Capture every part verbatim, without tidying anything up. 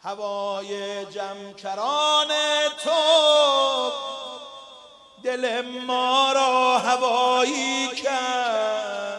هوای جمکران تو دل ما را هوایی کرد،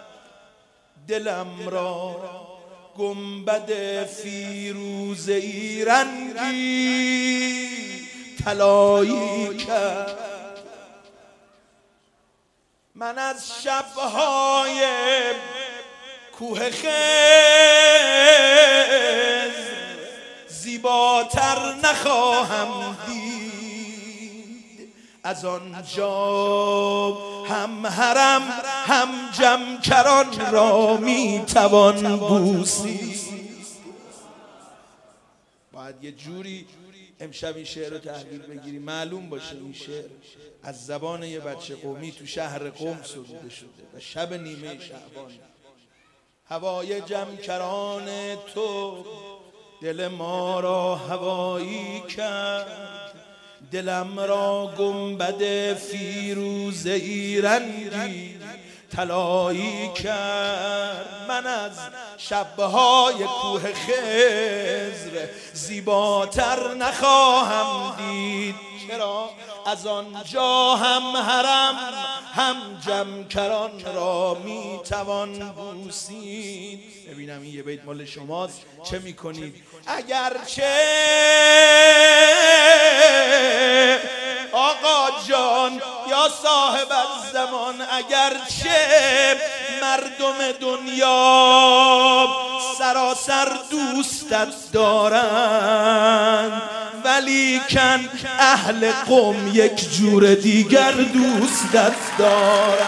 دلم را گنبد فیروزه‌ای رنگی طلایی کرد. من از شب‌های کوه خز زیباتر نخواهم دید، از آنجا هم حرم هم جمکران را میتوان بوسید. باید یه جوری امشب این شعر رو تحلیل بگیری، معلوم باشه این شعر از زبان یه بچه قومی تو شهر قم سروده شده و شب نیمه شعبان. هوای جمکران تو دل ما را هوایی کرد، دلم را گنبد فیروزه‌ای رنگی طلایی کرد. من از شب‌های کوه خضر زیباتر نخواهم دید، چرا؟ از آنجا هم حرم هم جمکران را میتوان بوسید. ببینم این یه بیت مال شماست، چه میکنید؟ اگرچه آقا جان یا صاحب الزمان، اگرچه مردم دنیا سراسر دوستت دارند، ولیکن اهل قم یک جور دیگر دوستت دارند.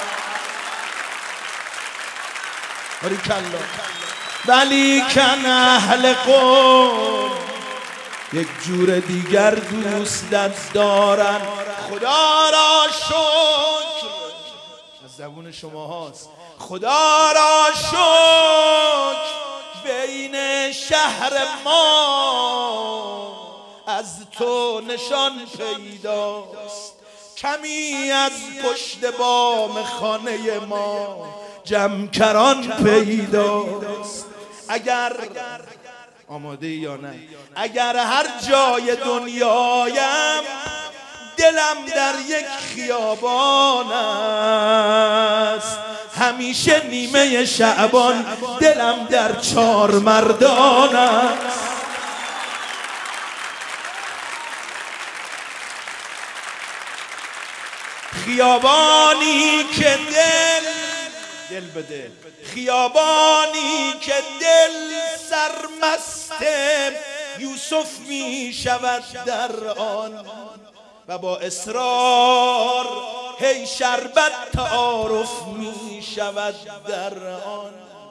ولیکن اهل قم یک جور دیگر دوستت دارن. خدا را شکر، از زبون شما هاست، خدا را شکر بین شهر ما از تو نشان پیداست، کمی از پشت بام خانه ما جمکران پیداست. اگر آماده یا نه؟ اگر هر جای دنیایم دلم در یک خیابان است، همیشه نیمه شعبان دلم در چار مردان است. خیابانی که دل دل به دل، خیابانی که دل سرمست یوسف می شود در آن و با اصرار هی شربت تعارف می شود در آن.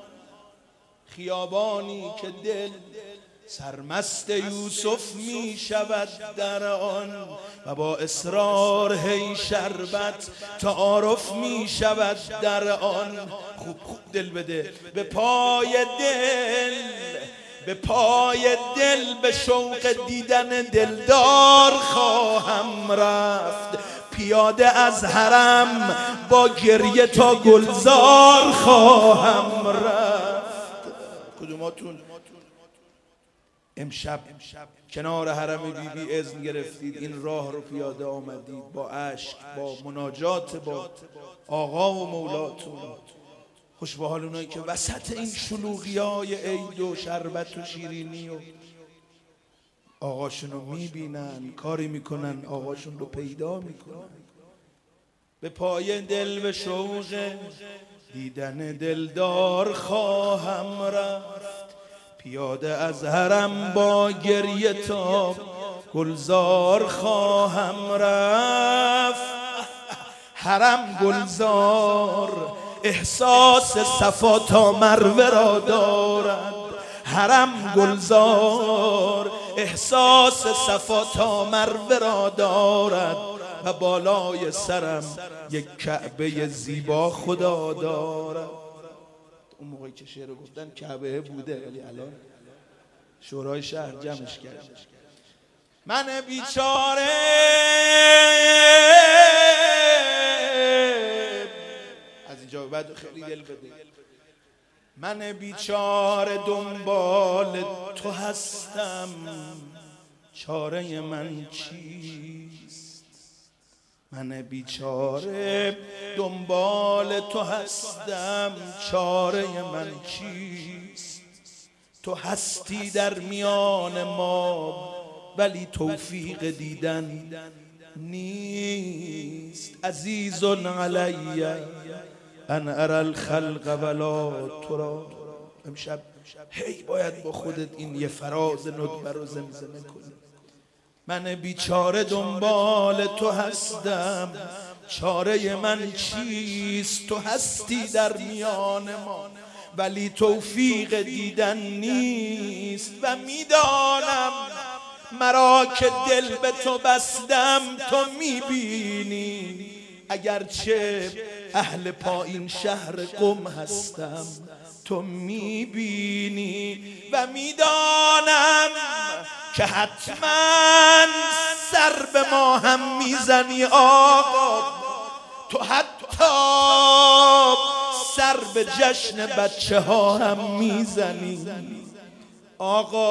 خیابانی که دل سرمست یوسف می شود در آن و با اصرار هی شربت تعارف می شود در آن. خوب خوب دل بده، به پای دل به پای دل به شوق دیدن دلدار خواهم رفت، پیاده از حرم با گریه تا گلزار خواهم رفت. کدوماتون امشب کنار حرم بی بی اذن گرفتید، این راه رو پیاده آمدید با اشک، با مناجات با آقا و مولاتون؟ خوش به حال اونایی که وسط این شلوغی های عید و شربت و شیرینی و آقاشون رو میبینن، کاری میکنن آقاشون رو پیدا میکنن. به پای دل به شوق دیدن دلدار خواهم رفت، پیاده از حرم با گریه تا گلزار خواهم رفت. حرم گلزار احساس صفا تا مروه را دارد، حرم گلزار احساس صفا تا مروه را دارد و بالای سرم یک کعبه زیبا خدا دارد. اون موقعی که شعر رو گفتن کعبه بوده، ولی الان شورای شهر جمعش کرد. من بیچاره از اینجا بعد خیلی دل بده، من بیچاره دنبال تو هستم، چاره من چیست؟ من بیچاره دنبال تو هستم، چاره من چیست؟ تو هستی در میان ما ولی توفیق دیدن نیست. عزیز علی ان ارى الخلق ولا ترى. امشب هی باید با خودت این یه فراز ندبه رو زمزمه کنی. من بیچاره دنبال تو هستم، چاره من چیست؟ تو هستی در میان ما ولی توفیق دیدن نیست. و میدانم مرا که دل به تو بستم تو میبینی، اگرچه اهل پایین شهر قم هستم تو میبینی. و میدانم که حتما سر به ما هم میزنی آقا، تو حتی سر به جشن بچه ها هم میزنی آقا.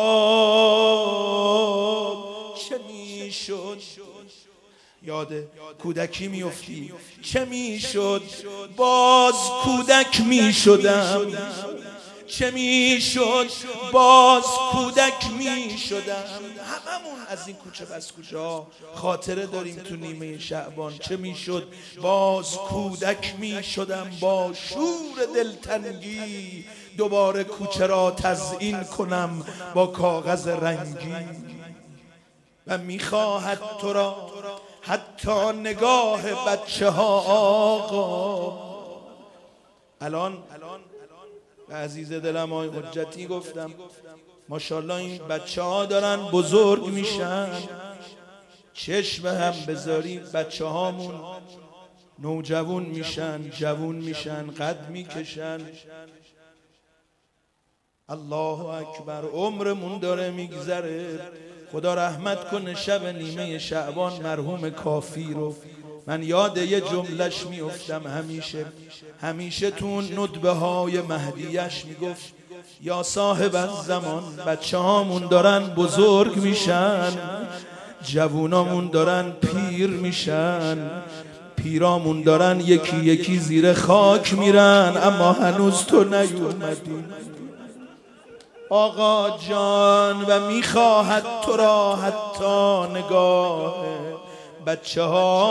چه میشد یاد کودکی میفتی، چه میشد باز کودک میشدم، چه میشد باز کودک میشدم. هممون از این کوچه بس کوچه ها خاطره داریم تو نیمه شعبان. چه میشد باز کودک میشدم، با شور دلتنگی دوباره کوچه را تزیین کنم با کاغذ رنگی. و میخواهد تو را حتی نگاه بچه ها آقا. الان به عزیز دلم آقای حجتی گفتم ماشاءالله این بچه ها دارن بزرگ میشن، چشم هم بذاریم بچه هامون نوجوان میشن، جوون میشن، قد میکشن. الله اکبر، عمرمون داره میگذره. خدا رحمت کنه شب نیمه شعبان مرحوم کافی رو. من یاد یه جملش میافتم همیشه همیشه تو ندبه های مهدیش میگفت یا صاحب الزمان، بچه هامون دارن بزرگ میشن، جوونامون دارن پیر میشن، پیرامون دارن یکی یکی زیر خاک میرن، اما هنوز تو نیومدی آقا جان. و میخواهد تو را حتی نگاه بچه ها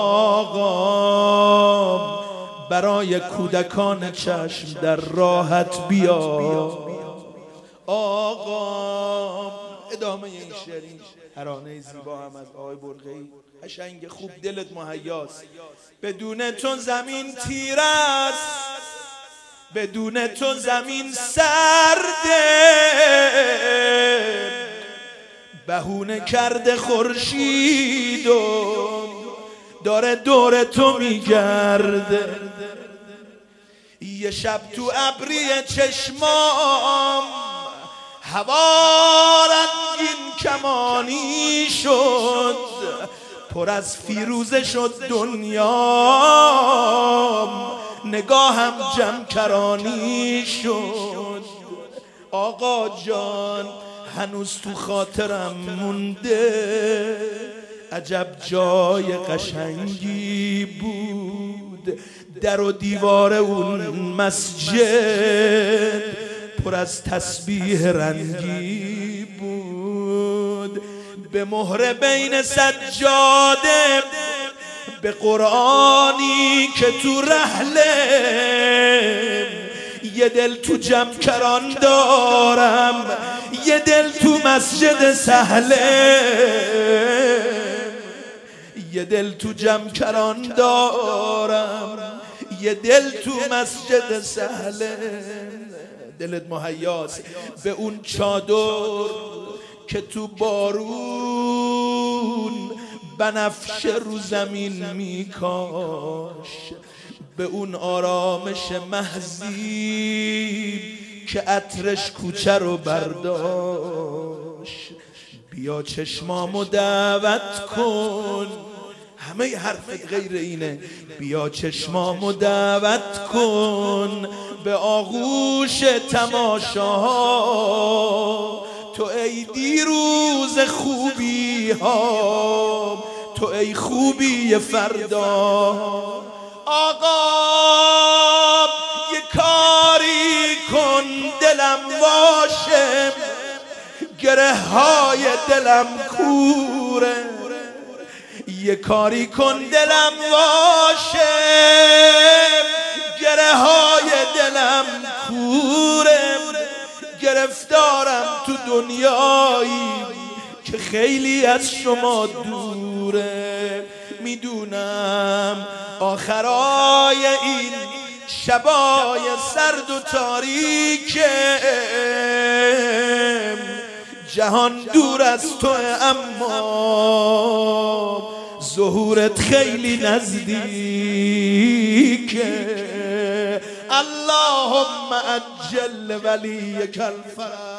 آقا، برای کودکان چشم در راحت بیا آقا. ادامه این شعری ترانه زیبا هم از آقای برقعی، قشنگ خوب، دلت مهیاست. بدون تو زمین تیر است، بدون تو زمین سرده، بهونه کرده خورشید و داره دور تو میگرده. یه شب تو ابری چشمام هوا رنگین کمانی شد، پر از فیروزه شد دنیام، نگاهم جمع کرانی شد آقا جان. هنوز تو خاطرم مونده عجب جای قشنگی بود، در و دیوار اون مسجد پر از تسبیح رنگی بود. به مهر بین سجاده به قرآنی که تو رحله، یه دل تو جمع کران دارم، یه دل تو مسجد سهله، یه دل تو جمع کران دارم، یه دل تو مسجد سهله. دلت مهیاست به اون چادر که تو بارون بنفشه رو زمین میکاش، به اون آرامش محضی که عطرش کوچه رو برداشت. بیا چشمامو دعوت کن، همه حرفت غیر اینه، بیا چشمامو دعوت کن به آغوش تماشاها، تو ای دیروز خوبی ها، تو ای خوبی فردا. آقا یه کاری کن دلم واشه، گره های دلم کوره، یه کاری کن دلم واشه، گره های دلم کوره. گرفتارم تو دنیایی که خیلی از شما دوره. میدونم آخرای این شبای سرد و تاریکه، جهان دور از تو اما ظهورت خیلی نزدیکه. اللهم عجل ولیک الفرج.